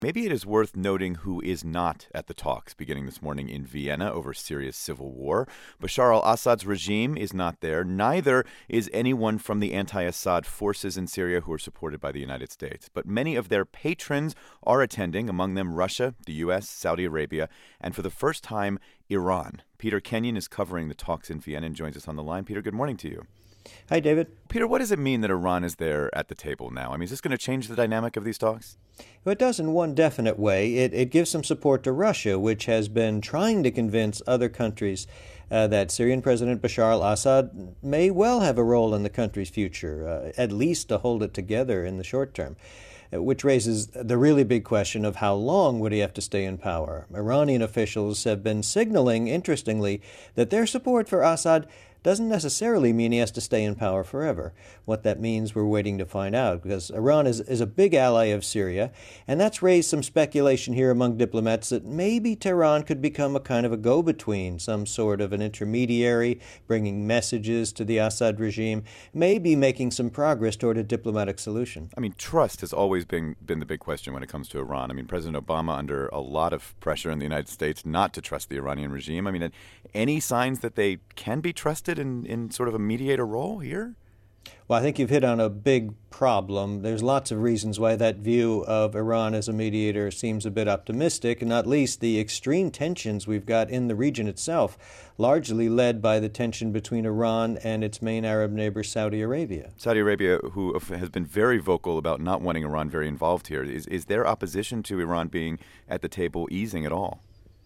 Maybe it is worth noting who is not at the talks beginning this morning in Vienna over Syria's civil war. Bashar al-Assad's regime is not there. Neither is anyone from the anti-Assad forces in Syria who are supported by the United States. But many of their patrons are attending, among them Russia, the U.S., Saudi Arabia, and for the first time, Iran. Peter Kenyon is covering the talks in Vienna and joins us on the line. Peter, good morning to you. Hi, David. Peter, what does it mean that Iran is there at the table now? I mean, is this going to change the dynamic of these talks? Well, it does in one definite way. It gives some support to Russia, which has been trying to convince other countries that Syrian President Bashar al-Assad may well have a role in the country's future, at least to hold it together in the short term, which raises the really big question of how long would he have to stay in power. Iranian officials have been signaling, interestingly, that their support for Assad doesn't necessarily mean he has to stay in power forever. What that means, we're waiting to find out, because Iran is a big ally of Syria, and that's raised some speculation here among diplomats that maybe Tehran could become a kind of a go-between, some sort of an intermediary, bringing messages to the Assad regime, maybe making some progress toward a diplomatic solution. I mean, trust has always been the big question when it comes to Iran. I mean, President Obama, under a lot of pressure in the United States not to trust the Iranian regime. I mean, any signs that they can be trusted in sort of a mediator role here? Well, I think you've hit on a big problem. There's lots of reasons why that view of Iran as a mediator seems a bit optimistic, and not least the extreme tensions we've got in the region itself, largely led by the tension between Iran and its main Arab neighbor, Saudi Arabia. Saudi Arabia, who has been very vocal about not wanting Iran very involved here. Is their opposition to Iran being at the table easing at all?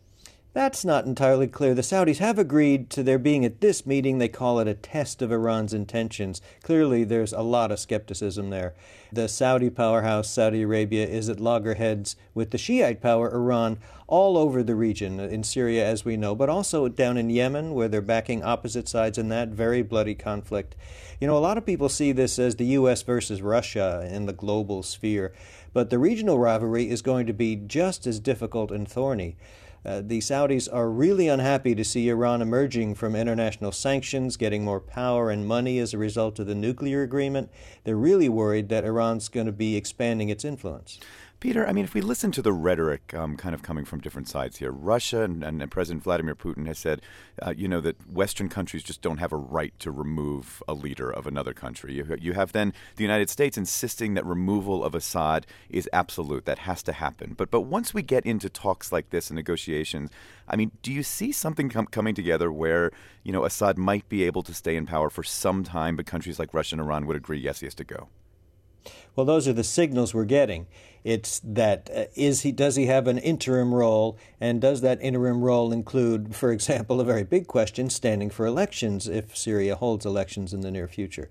That's not entirely clear. The Saudis have agreed to their being at this meeting. They call it a test of Iran's intentions. Clearly, there's a lot of skepticism there. The Saudi powerhouse, Saudi Arabia, is at loggerheads with the Shiite power, Iran, all over the region, in Syria, as we know, but also down in Yemen, where they're backing opposite sides in that very bloody conflict. You know, a lot of people see this as the U.S. versus Russia in the global sphere, but the regional rivalry is going to be just as difficult and thorny. The Saudis are really unhappy to see Iran emerging from international sanctions, getting more power and money as a result of the nuclear agreement. They're really worried that Iran's going to be expanding its influence. Peter, I mean, if we listen to the rhetoric kind of coming from different sides here, Russia and President Vladimir Putin has said, that Western countries just don't have a right to remove a leader of another country. You have then the United States insisting that removal of Assad is absolute. That has to happen. But once we get into talks like this and negotiations, I mean, do you see something coming together where, Assad might be able to stay in power for some time, but countries like Russia and Iran would agree, yes, he has to go? Well, those are the signals we're getting. It's that does he have an interim role, and does that interim role include, for example, a very big question, standing for elections if Syria holds elections in the near future?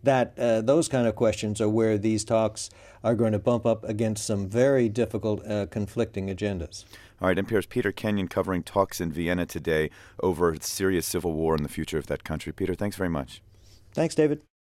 Those kind of questions are where these talks are going to bump up against some very difficult conflicting agendas. All right, NPR's Peter Kenyon covering talks in Vienna today over Syria's civil war and the future of that country. Peter, thanks very much. Thanks, David.